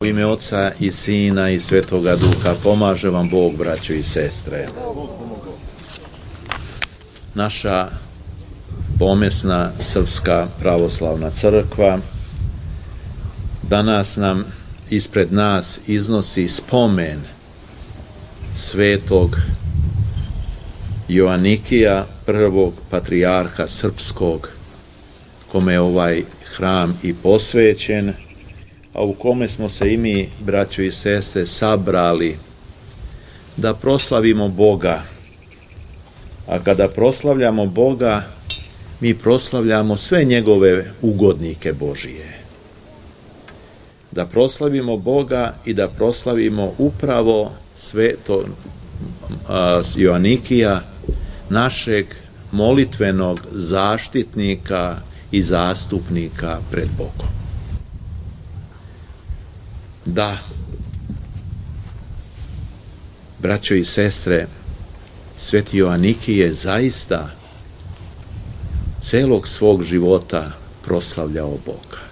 U ime Oca i Sina i Svetoga Duha, pomaže vam Bog, braćo i sestre. Naša pomesna Srpska pravoslavna crkva danas nam ispred nas iznosi spomen svetog Joanikija, prvog patrijarha srpskog, kome je ovaj hram i posvećen, a u kome smo se i mi, braćo i sestre, sabrali da proslavimo Boga. A kada proslavljamo Boga, mi proslavljamo sve njegove ugodnike Božije. Da proslavimo Boga i da proslavimo upravo svetog Joanikija, našeg molitvenog zaštitnika i zastupnika pred Bogom. Da, braćo i sestre, sveti Joanikij je zaista celog svog života proslavljao Boga.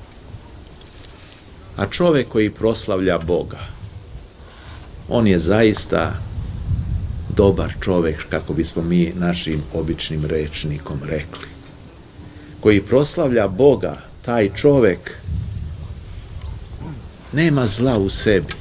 A čovek koji proslavlja Boga, on je zaista dobar čovek, kako bismo mi našim običnim rečnikom rekli. Koji proslavlja Boga, taj čovek nema zla u sebi,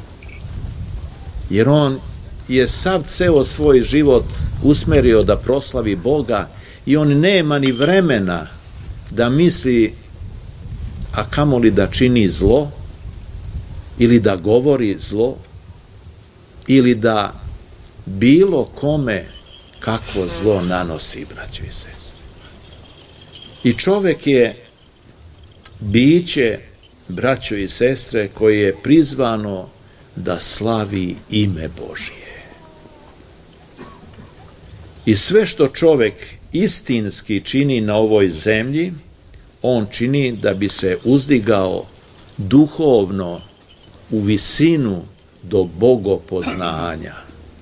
jer on je sav ceo svoj život usmerio da proslavi Boga i on nema ni vremena da misli, a kamoli da čini zlo, ili da govori zlo, ili da bilo kome kakvo zlo nanosi, braćo i sestre. I čovek je biće, braćo i sestre, koje je prizvano da slavi ime Božije. I sve što čovek istinski čini na ovoj zemlji, on čini da bi se uzdigao duhovno u visinu do bogopoznanja.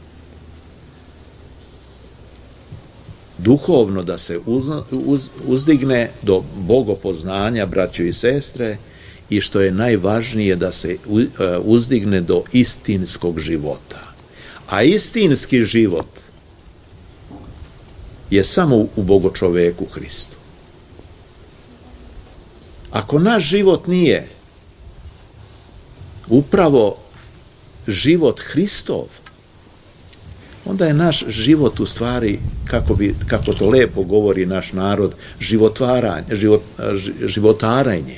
Duhovno da se uzdigne do bogopoznanja, braćo i sestre, i što je najvažnije, da se uzdigne do istinskog života. A istinski život je samo u Bogočoveku Hristu. Ako naš život nije upravo život Hristov, onda je naš život u stvari, kako to lepo govori naš narod, životarenje.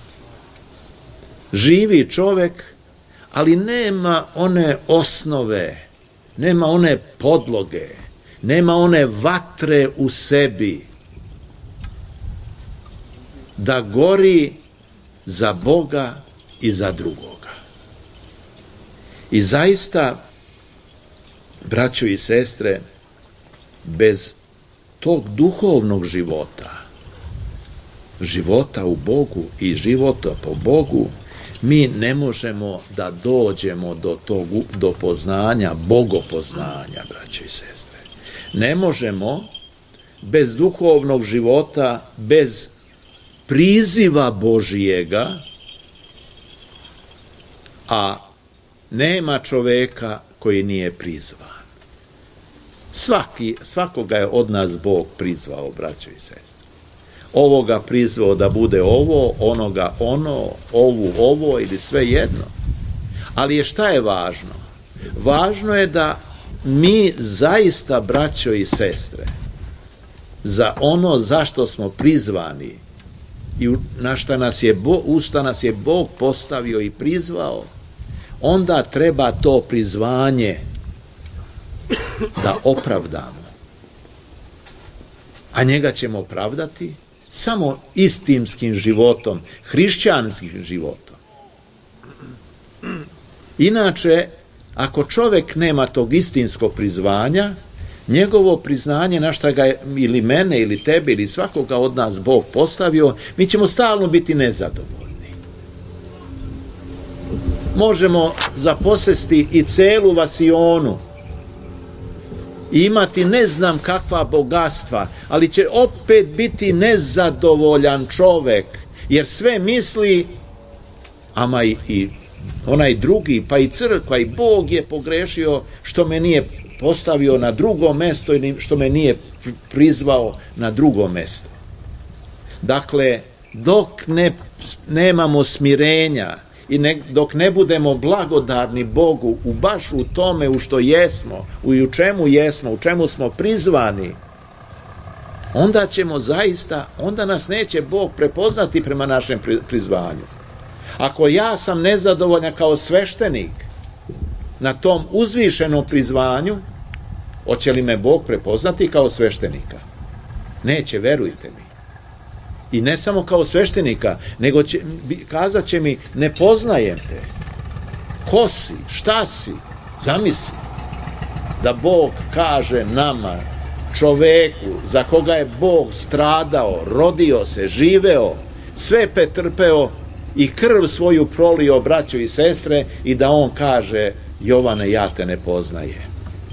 Živi čovek, ali nema one osnove, nema one podloge, nema one vatre u sebi da gori za Boga i za drugoga. I zaista, braćo i sestre, bez tog duhovnog života u Bogu i života po Bogu, mi ne možemo da dođemo do poznanja, bogopoznanja, braćo i sestre. Ne možemo bez duhovnog života, bez priziva Božijega, a nema čoveka koji nije prizvan. Svakoga je od nas Bog prizvao, braćo i sestre. Ovoga prizvao da bude ovo, onoga ono, ovo ili sve jedno. Ali šta je važno? Važno je da mi zaista, braćo i sestre, za ono zašto smo prizvani i u šta nas je Bog postavio i prizvao, onda treba to prizvanje da opravdamo. A njega ćemo opravdati samo istinskim životom, hrišćanskim životom. Inače, ako čovek nema tog istinskog prizvanja, njegovo priznanje na šta ga je ili mene ili tebe ili svakoga od nas Bog postavio, mi ćemo stalno biti nezadovoljni. Možemo zaposesti i celu vasionu i imati ne znam kakva bogatstva, ali će opet biti nezadovoljan čovek, jer sve misli, ama i onaj drugi, pa i crkva i Bog je pogrešio što me nije postavio na drugo mesto ili što me nije prizvao na drugo mesto. Dakle, dok nemamo smirenja i dok ne budemo blagodarni Bogu baš u tome u što jesmo, u čemu jesmo, u čemu smo prizvani, onda ćemo zaista, onda nas neće Bog prepoznati prema našem prizvanju. Ako ja sam nezadovoljan kao sveštenik na tom uzvišenom prizvanju, hoće li me Bog prepoznati kao sveštenika? Neće, verujte mi. I ne samo kao sveštenika, nego kazat će mi, ne poznajem te. Ko si? Šta si? Zamisli da Bog kaže nama, čoveku za koga je Bog stradao, rodio se, živeo, sve pretrpeo i krv svoju prolio, braćo i sestre, i da on kaže, Jovane, ja te ne poznajem.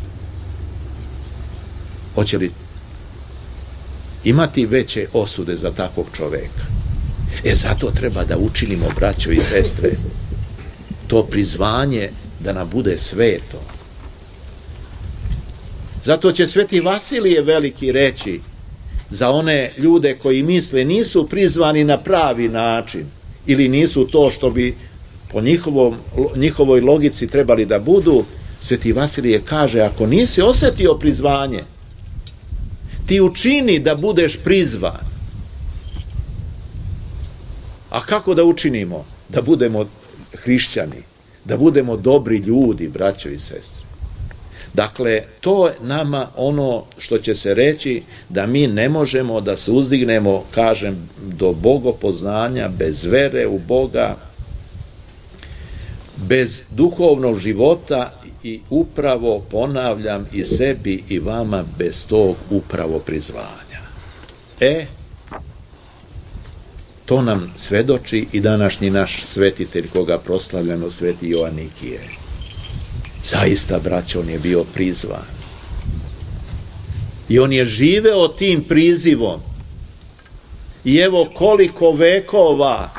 Hoće li imati veće osude za takvog čoveka? Zato treba da učinimo, braćo i sestre, to prizvanje da nam bude sveto. Zato će Sveti Vasilije Veliki reći za one ljude koji misle nisu prizvani na pravi način ili nisu to što bi po njihovoj logici trebali da budu. Sveti Vasilije kaže, ako nisi osjetio prizvanje, ti učini da budeš prizvan. A kako da učinimo? Da budemo hrišćani, da budemo dobri ljudi, braćo i sestre. Dakle, to je nama ono što će se reći da mi ne možemo da se uzdignemo, kažem, do bogopoznanja bez vere u Boga, bez duhovnog života i upravo, ponavljam, i sebi i vama bez tog upravo prizvanja. To nam svedoči i današnji naš svetitelj koga proslavljamo, Sveti Joanikije. Zaista, braćo, on je bio prizvan. I on je živeo tim prizivom. I evo koliko vekova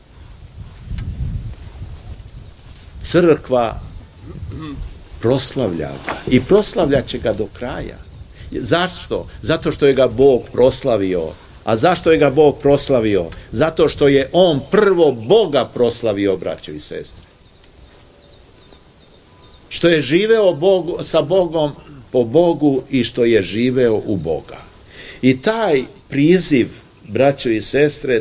crkva proslavlja ga. I proslavlja će ga do kraja. Zašto? Zato što je ga Bog proslavio. A zašto je ga Bog proslavio? Zato što je on prvo Boga proslavio, braćo i sestre. Što je živeo sa Bogom po Bogu i što je živeo u Boga. I taj priziv, braćo i sestre,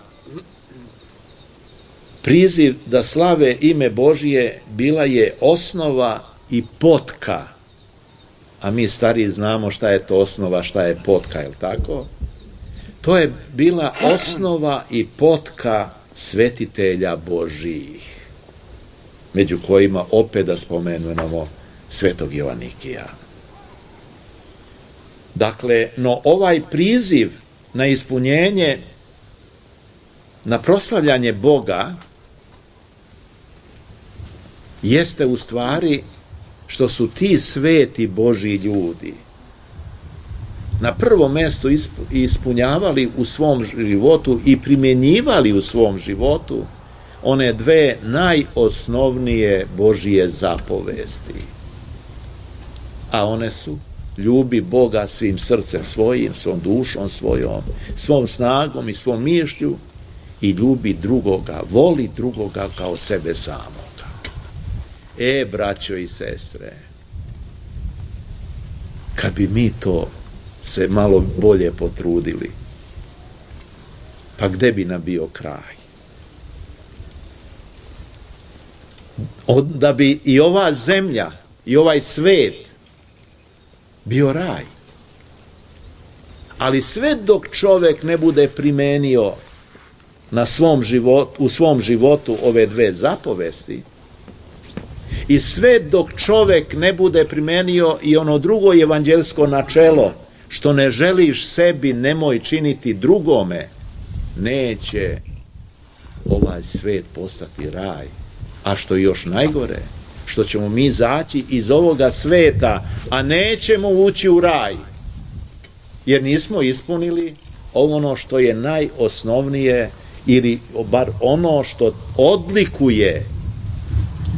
priziv da slave ime Božije bila je osnova i potka. A mi stariji znamo šta je to osnova, šta je potka, je li tako? To je bila osnova i potka svetitelja Božijih, među kojima opet da spomenemo Svetog Joanikija. Dakle, no ovaj priziv na ispunjenje, na proslavljanje Boga, jeste u stvari što su ti sveti Božji ljudi na prvom mjestu ispunjavali u svom životu i primjenjivali u svom životu one dve najosnovnije Božije zapovesti. A one su: ljubi Boga svim srcem svojim, svom dušom svojom, svom snagom i svom mišlju, i ljubi drugoga, voli drugoga kao sebe samoga. Braćo i sestre, kad bi mi to se malo bolje potrudili, pa gde bi nam bio kraj? Da bi i ova zemlja i ovaj svet bio raj. Ali sve dok čovek ne bude primenio u svom životu ove dve zapovesti, i sve dok čovek ne bude primenio i ono drugo evanđelsko načelo, što ne želiš sebi, nemoj činiti drugome, neće ovaj svet postati raj. A što je još najgore, što ćemo mi izaći iz ovoga sveta, a nećemo ući u raj, jer nismo ispunili ono što je najosnovnije, ili bar ono što odlikuje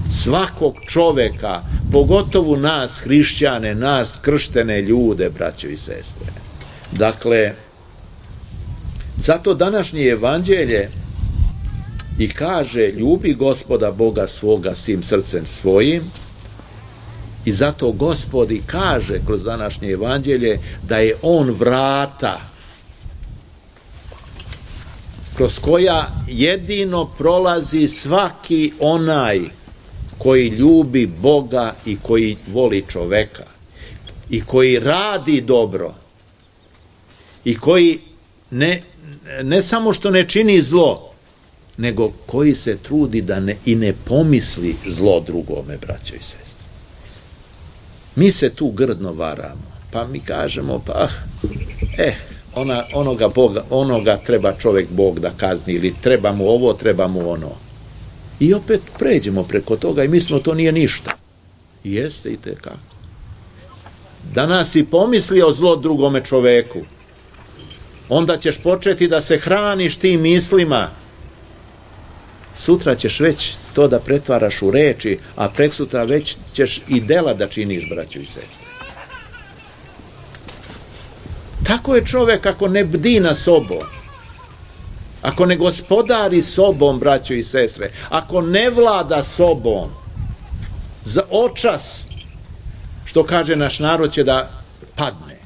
svakog čoveka, pogotovo nas hrišćane, nas krštene ljude, braćo i sestre. Dakle, zato današnje evanđelje i kaže: ljubi Gospoda Boga svoga svim srcem svojim, i zato Gospod i kaže kroz današnje evanđelje da je on vrata kroz koja jedino prolazi svaki onaj koji ljubi Boga i koji voli čoveka i koji radi dobro i koji ne samo što ne čini zlo, nego koji se trudi da ne pomisli zlo drugome, braćo i sestre. Mi se tu grdno varamo, pa mi kažemo, onoga treba čovjek Bog da kazni, ili treba mu ovo, treba mu ono. I opet pređemo preko toga i mislimo to nije ništa. Jeste i tekako. Danas si pomislio zlo drugome čoveku, onda ćeš početi da se hraniš tim mislima. Sutra ćeš već to da pretvaraš u reči, a preksutra već ćeš i dela da činiš, braćo i sestre. Tako je čovek ako ne bdi na sobom, ako ne gospodari sobom, braćo i sestre, ako ne vlada sobom, za očas, što kaže naš narod, će da padne.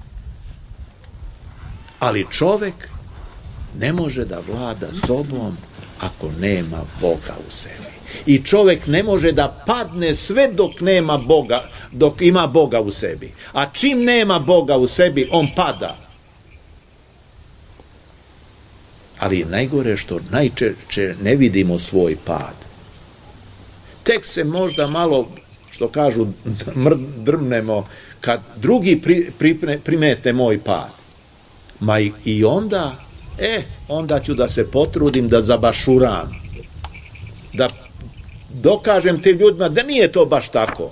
Ali čovek ne može da vlada sobom ako nema Boga u sebi. I čovek ne može da padne sve dok nema Boga, dok ima Boga u sebi. A čim nema Boga u sebi, on pada. Ali najgore što najčešće ne vidimo svoj pad. Tek se možda malo, što kažu, drmnemo kad drugi primete moj pad. Ma i onda, onda ću da se potrudim da zabašuram, da dokažem tim ljudima da nije to baš tako.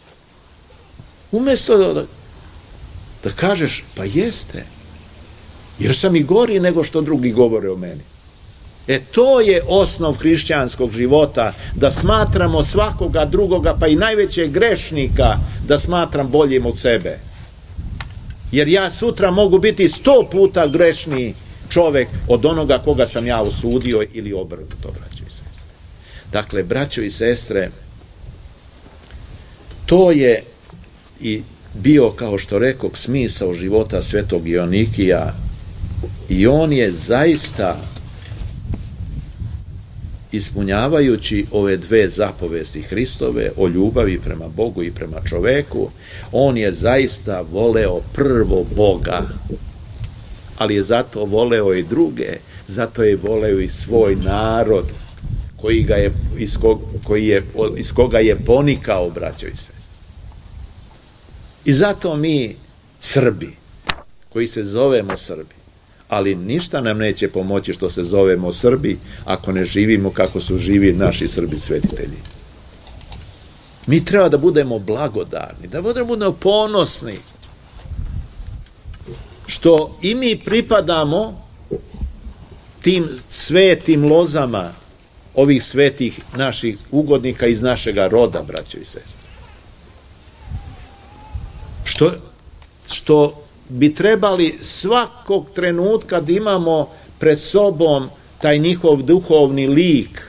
Umjesto da kažeš, pa jeste, jer sam i gori nego što drugi govore o meni. To je osnov hrišćanskog života, da smatramo svakoga drugoga, pa i najvećeg grešnika, da smatram boljim od sebe. Jer ja sutra mogu biti 100 puta grešniji čovek od onoga koga sam ja osudio ili obrnuto, braćo i sestre. Dakle, braćo i sestre, to je i bio, kao što rekao, smisao života svetog Ionikija, i on je zaista, ispunjavajući ove dve zapovesti Hristove o ljubavi prema Bogu i prema čoveku, on je zaista voleo prvo Boga, ali je zato voleo i druge, zato je voleo i svoj narod iz koga je ponikao, braćo i sestre. I zato mi, Srbi, koji se zovemo Srbi, ali ništa nam neće pomoći što se zovemo Srbi ako ne živimo kako su živi naši Srbi svetitelji. Mi treba da budemo blagodarni, da budemo ponosni što i mi pripadamo tim svetim lozama ovih svetih naših ugodnika iz našega roda, braćo i sestre. Što bi trebali svakog trenutka da imamo pred sobom taj njihov duhovni lik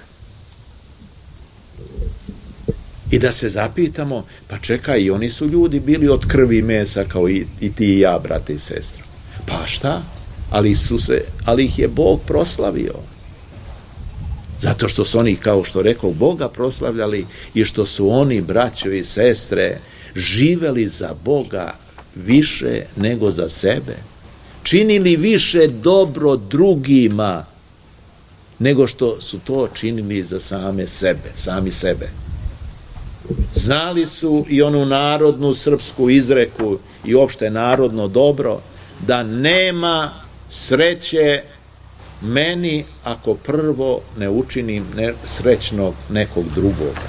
i da se zapitamo, pa čekaj, i oni su ljudi bili od krvi i mesa kao i ti i ja, brate i sestre. Pa šta? Ali ih je Bog proslavio. Zato što su oni, kao što rekao, Boga proslavljali i što su oni, braćo i sestre, živeli za Boga više nego za sebe. Činili više dobro drugima nego što su to činili za sami sebe. Znali su i onu narodnu srpsku izreku i uopšte narodno dobro, da nema sreće meni ako prvo ne učinim srećnog nekog drugoga.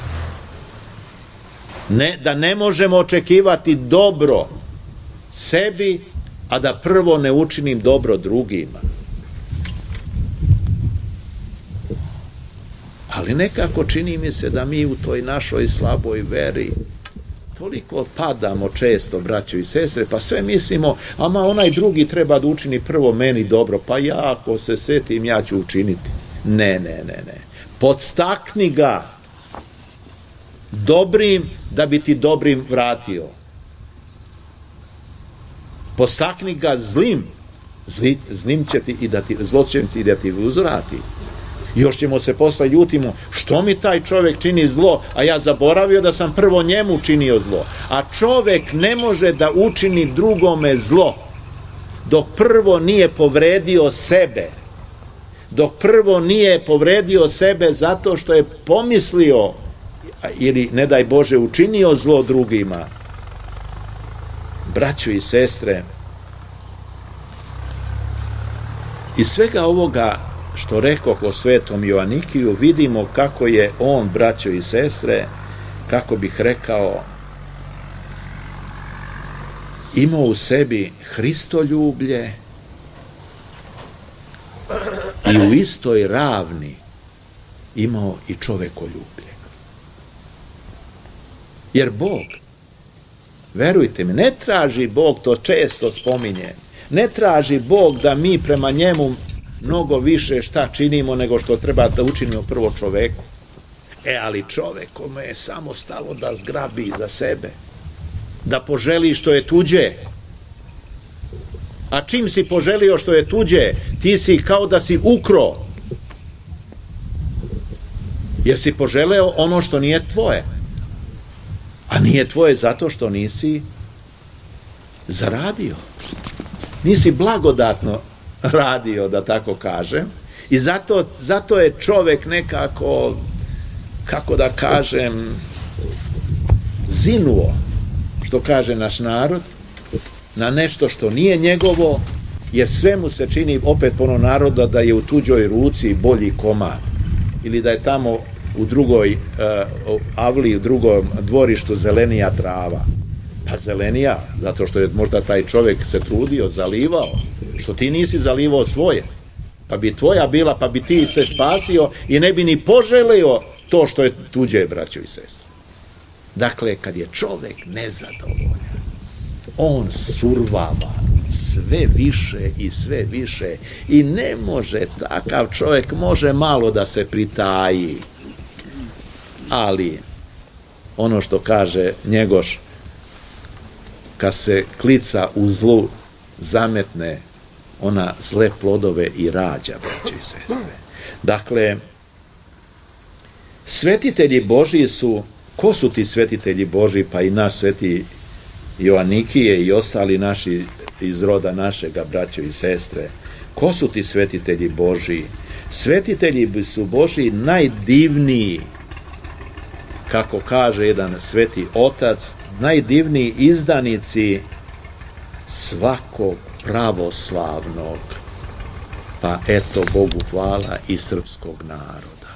Da ne možemo očekivati dobro sebi, a da prvo ne učinim dobro drugima. Ali nekako čini mi se da mi u toj našoj slaboj veri toliko padamo često, braćo i sestre, pa sve mislimo, ama onaj drugi treba da učini prvo meni dobro, pa ja ako se setim ja ću učiniti. Ne. Podstakni ga dobrim da bi ti dobrim vratio. Podstakni ga zlim će ti i da ti, zlo će ti da ti uzvrati. Još ćemo se posle ljutimo, što mi taj čovek čini zlo, a ja zaboravio da sam prvo njemu činio zlo. A čovek ne može da učini drugome zlo dok prvo nije povredio sebe. Dok prvo nije povredio sebe zato što je pomislio ili, ne daj Bože, učinio zlo drugima. Braćo i sestre, iz svega ovoga što rekoh o svetom Joanikiju, vidimo kako je on, braćo i sestre, kako bih rekao, imao u sebi Hristoljublje i u istoj ravni imao i čovekoljublje. Jer Bog, verujte mi, ne traži Bog, to često spominjem, ne traži Bog da mi prema njemu mnogo više šta činimo nego što treba da učinimo prvo čoveku. Ali čovek kome je samo stalo da zgrabi za sebe, da poželi što je tuđe. A čim si poželio što je tuđe, ti si kao da si ukro. Jer si poželeo ono što nije tvoje. A nije tvoje zato što nisi zaradio. Nisi blagodatno radio, da tako kažem. I zato je čovek nekako, kako da kažem, zinuo, što kaže naš narod, na nešto što nije njegovo, jer sve mu se čini, opet po onom narodu, da je u tuđoj ruci bolji komad. Ili da je tamo u drugoj avli, u drugom dvorištu zelenija trava. Pa zelenija, zato što je možda taj čovek se trudio, zalivao, što ti nisi zalivao svoje. Pa bi tvoja bila, pa bi ti se spasio i ne bi ni poželeo to što je tuđe, braćo i sestre. Dakle, kad je čovek nezadovoljan, on survava sve više i sve više i ne može, takav čovek može malo da se pritaji. Ali, ono što kaže Njegoš, kad se klica u zlu zametne, ona zle plodove i rađa, braće i sestre. Dakle, svetitelji Božiji su, ko su ti svetitelji Božiji, pa i naš sveti Joanikije i ostali naši iz roda našega, braćo i sestre, ko su ti svetitelji Božiji? Svetitelji su Božiji najdivniji, kako kaže jedan sveti otac, najdivniji izdanici svakog pravoslavnog, pa eto, Bogu hvala, i srpskog naroda.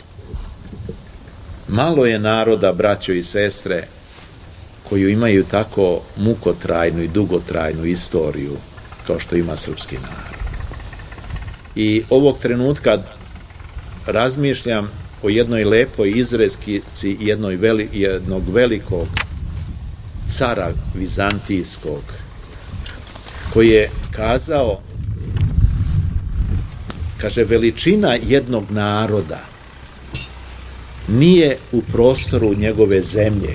Malo je naroda, braćo i sestre, koju imaju tako mukotrajnu i dugotrajnu istoriju kao što ima srpski narod. I ovog trenutka razmišljam o jednoj lepoj izrekici jednog velikog cara vizantijskog, koji je kazao, kaže, veličina jednog naroda nije u prostoru njegove zemlje.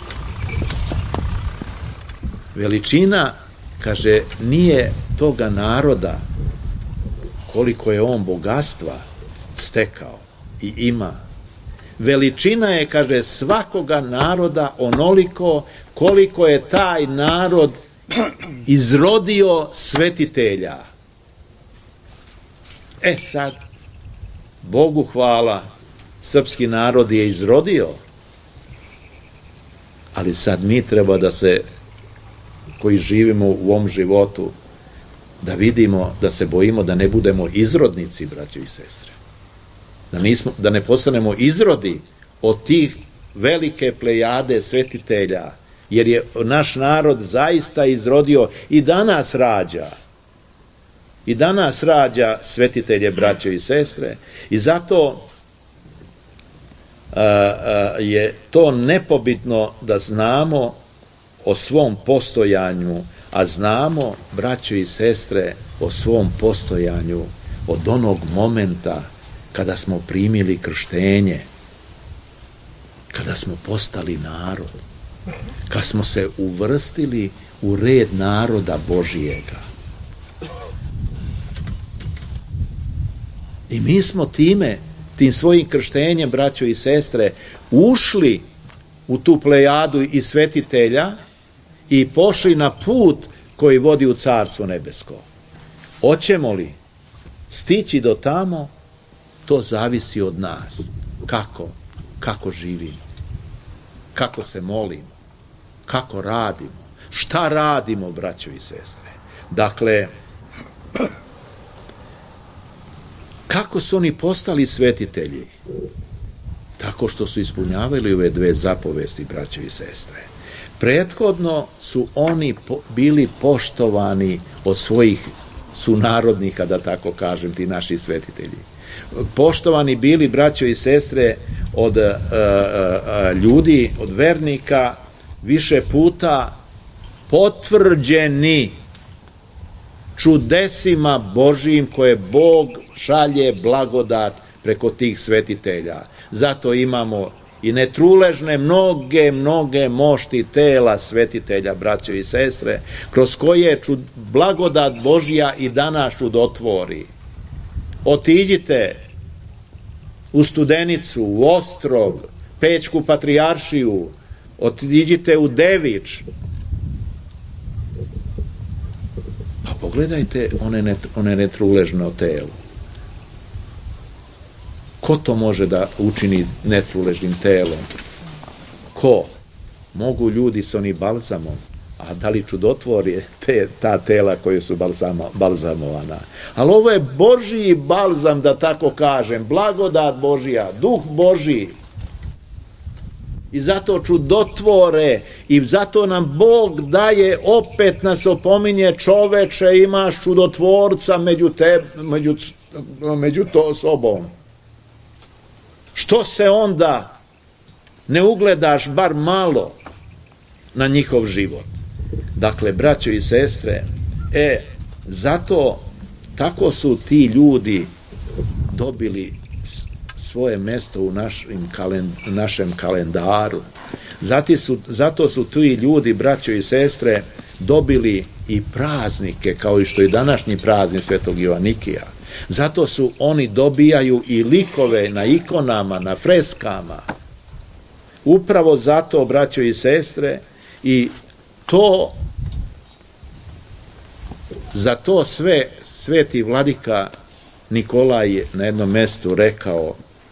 Veličina, kaže, nije toga naroda koliko je on bogatstva stekao i ima. Veličina je, kaže, svakoga naroda onoliko koliko je taj narod izrodio svetitelja. Sad, Bogu hvala, srpski narod je izrodio, ali sad mi treba da se, koji živimo u ovom životu, da vidimo, da se bojimo da ne budemo izrodnici, braćo i sestre. Da ne postanemo izrodi od tih velike plejade svetitelja, jer je naš narod zaista izrodio i danas rađa. I danas rađa svetitelje, braćo i sestre. I zato je to nepobitno da znamo o svom postojanju, a znamo, braćo i sestre, o svom postojanju od onog momenta kada smo primili krštenje, kada smo postali narod, kad smo se uvrstili u red naroda Božijega. I mi smo tim svojim krštenjem, braćo i sestre, ušli u tu plejadu i svetitelja i pošli na put koji vodi u Carstvo nebesko. Hoćemo li stići do tamo, to zavisi od nas. Kako živimo, kako se molimo, kako radimo, šta radimo, braćo i sestre. Dakle, kako su oni postali svetitelji? Tako što su ispunjavali ove dve zapovesti, braćo i sestre. Prethodno su oni bili poštovani od svojih sunarodnika, da tako kažem, ti naši svetitelji. Poštovani bili, braćo i sestre, od ljudi, od vernika, više puta potvrđeni čudesima Božijim koje Bog šalje blagodat preko tih svetitelja. Zato imamo i netruležne mnoge mošti tela svetitelja, braćo i sestre, kroz koje blagodat Božja i danas čudotvori. Otiđite u Studenicu, u Ostrog, Pećku patrijaršiju, otiđite u Devič, pa pogledajte one netruležno telo. Ko to može da učini netruležnim telom? Ko? Mogu ljudi s onim balzamom, a da li čudotvori ta tela koje su balzamovana? Ali ovo je Božji balzam, da tako kažem, blagodat Božja, duh Božji. I zato čudotvore, i zato nam Bog daje, opet nas opominje, čoveče, imaš čudotvorca među sobom. Što se onda ne ugledaš bar malo na njihov život? Dakle, braćo i sestre, zato tako su ti ljudi dobili svoje mesto u našem kalendaru. Zato su ti ljudi, braćo i sestre, dobili i praznike, kao i što je današnji praznik Svetog Joanikija. Zato su oni dobijaju i likove na ikonama, na freskama. Upravo zato, braćo i sestre, i za to sve sveti vladika Nikolaj je na jednom mestu rekao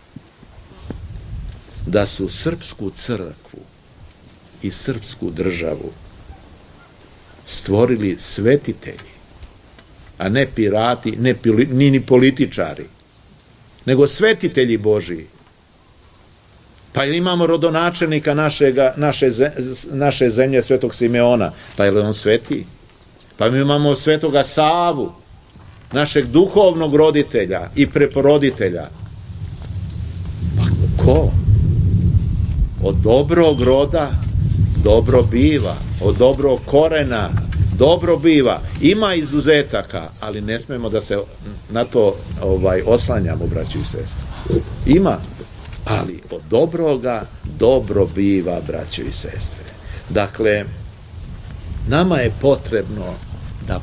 da su srpsku crkvu i srpsku državu stvorili svetitelji, a ne pirati, ni političari, nego svetitelji Božiji. Pa imamo rodonačelnika naše zemlje, Svetog Simeona, pa je li on sveti? Pa mi imamo Svetoga Savu, našeg duhovnog roditelja i preporoditelja. Pa ko? Od dobrog roda dobro biva, od dobrog korena dobro biva. Ima izuzetaka, ali ne smemo da se na to oslanjamo, braći i sestre. Ima, ali od dobroga dobro biva, braći i sestre. Dakle, nama je potrebno da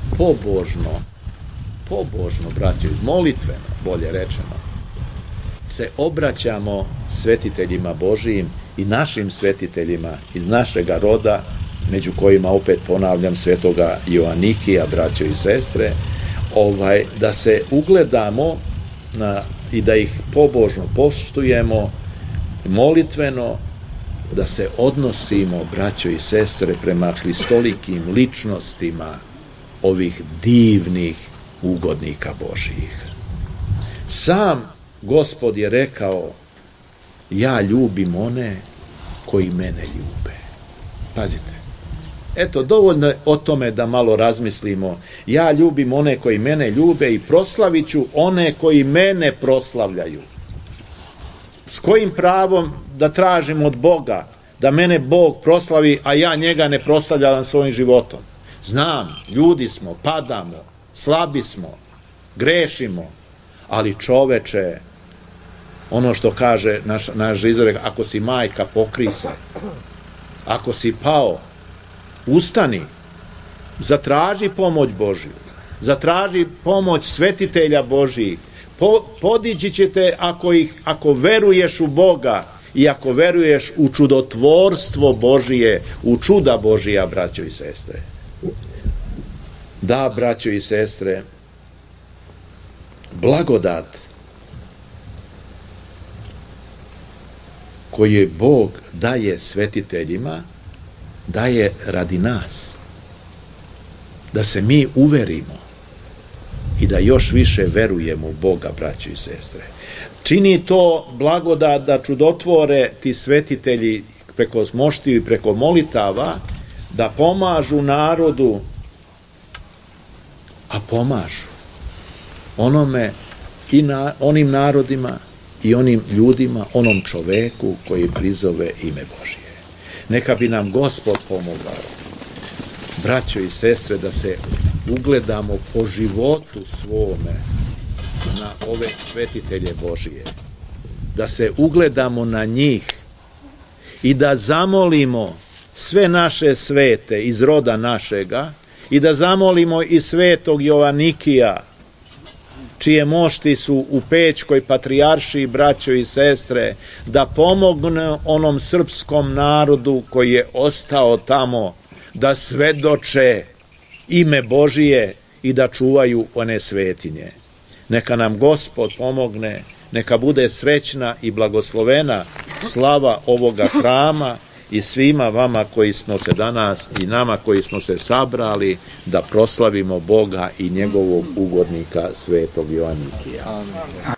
pobožno, braći, molitveno, bolje rečeno, se obraćamo svetiteljima Božijim i našim svetiteljima iz našega roda, među kojima, opet ponavljam, Svetoga Joanikija, braćo i sestre, da se ugledamo i da ih pobožno poštujemo, molitveno, da se odnosimo, braćo i sestre, prema hristolikim ličnostima ovih divnih ugodnika Božijih. Sam Gospod je rekao: ja ljubim one koji mene ljube. Pazite, eto, dovoljno je o tome da malo razmislimo. Ja ljubim one koji mene ljube i proslavit ću one koji mene proslavljaju. S kojim pravom da tražim od Boga da mene Bog proslavi, a ja njega ne proslavljam svojim životom? Znam, ljudi smo, padamo, slabi smo, grešimo, ali čoveče, ono što kaže naš izrek, ako si majka, pokri se. Ako si pao, ustani, zatraži pomoć Božju, zatraži pomoć svetitelja Božjih, podići ćete ako veruješ u Boga i ako veruješ u čudotvorstvo Božije, u čuda Božija, braćo i sestre. Da, braćo i sestre, blagodat koju Bog daje svetiteljima, daje radi nas. Da se mi uverimo i da još više verujemo u Boga, braćo i sestre. Čini to blagodat da čudotvore ti svetitelji preko moštiju i preko molitava, da pomažu narodu, a pomažu onim narodima i onim ljudima, onom čoveku koji prizove ime Božije. Neka bi nam Gospod pomogao, braćo i sestre, da se ugledamo po životu svome na ove svetitelje Božije, da se ugledamo na njih i da zamolimo sve naše svete iz roda našega i da zamolimo i svetog Jovanikija, čije mošti su u Pećkoj patrijaršiji, braćo i sestre, da pomogne onom srpskom narodu koji je ostao tamo, da svedoče ime Božije i da čuvaju one svetinje. Neka nam Gospod pomogne, neka bude srećna i blagoslovena slava ovoga hrama i svima vama koji smo se danas i nama koji smo se sabrali da proslavimo Boga i njegovog ugodnika svetog Joanikija.